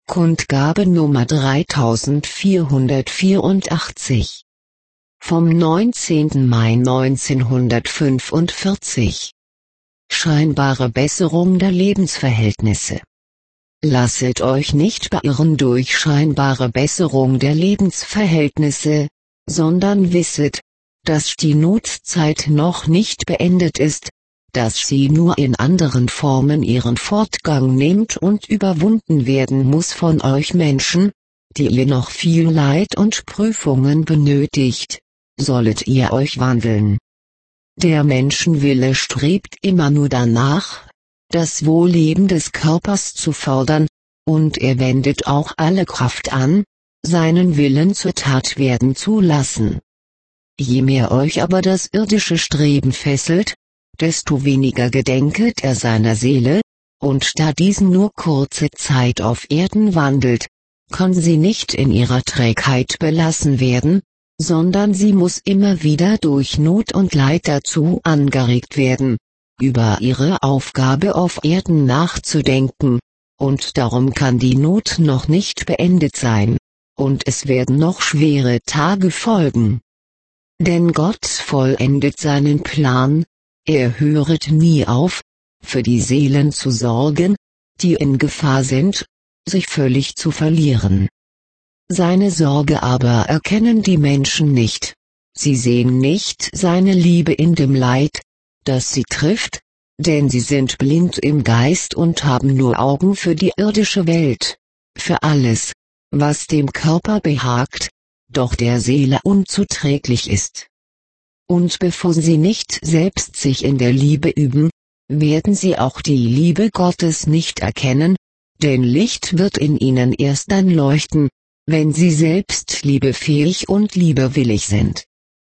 Kundgabe Nummer 3484 vom 19. Mai 1945. Scheinbare Besserung der Lebensverhältnisse. Lasset euch nicht beirren durch scheinbare Besserung der Lebensverhältnisse, sondern wisset, dass die Notzeit noch nicht beendet ist, dass sie nur in anderen Formen ihren Fortgang nimmt und überwunden werden muss von euch Menschen, die ihr noch viel Leid und Prüfungen benötigt, sollet ihr euch wandeln. Der Menschenwille strebt immer nur danach, das Wohlleben des Körpers zu fordern, und er wendet auch alle Kraft an, seinen Willen zur Tat werden zu lassen. Je mehr euch aber das irdische Streben fesselt, desto weniger gedenket er seiner Seele, und da diesen nur kurze Zeit auf Erden wandelt, kann sie nicht in ihrer Trägheit belassen werden, sondern sie muss immer wieder durch Not und Leid dazu angeregt werden, über ihre Aufgabe auf Erden nachzudenken, und darum kann die Not noch nicht beendet sein, und es werden noch schwere Tage folgen. Denn Gott vollendet seinen Plan, er höret nie auf, für die Seelen zu sorgen, die in Gefahr sind, sich völlig zu verlieren. Seine Sorge aber erkennen die Menschen nicht, sie sehen nicht seine Liebe in dem Leid, das sie trifft, denn sie sind blind im Geist und haben nur Augen für die irdische Welt, für alles, was dem Körper behagt, doch der Seele unzuträglich ist. Und bevor sie nicht selbst sich in der Liebe üben, werden sie auch die Liebe Gottes nicht erkennen, denn Licht wird in ihnen erst dann leuchten, wenn sie selbst liebefähig und liebewillig sind.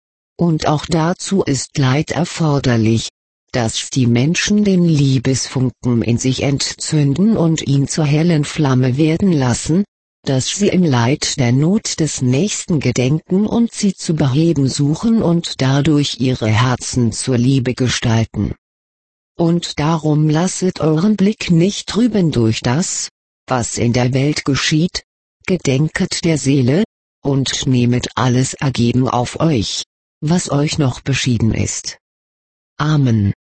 Und auch dazu ist Leid erforderlich, dass die Menschen den Liebesfunken in sich entzünden und ihn zur hellen Flamme werden lassen, dass sie im Leid der Not des Nächsten gedenken und sie zu beheben suchen und dadurch ihre Herzen zur Liebe gestalten. Und darum lasset euren Blick nicht trüben durch das, was in der Welt geschieht, gedenket der Seele, und nehmet alles ergeben auf euch, was euch noch beschieden ist. Amen.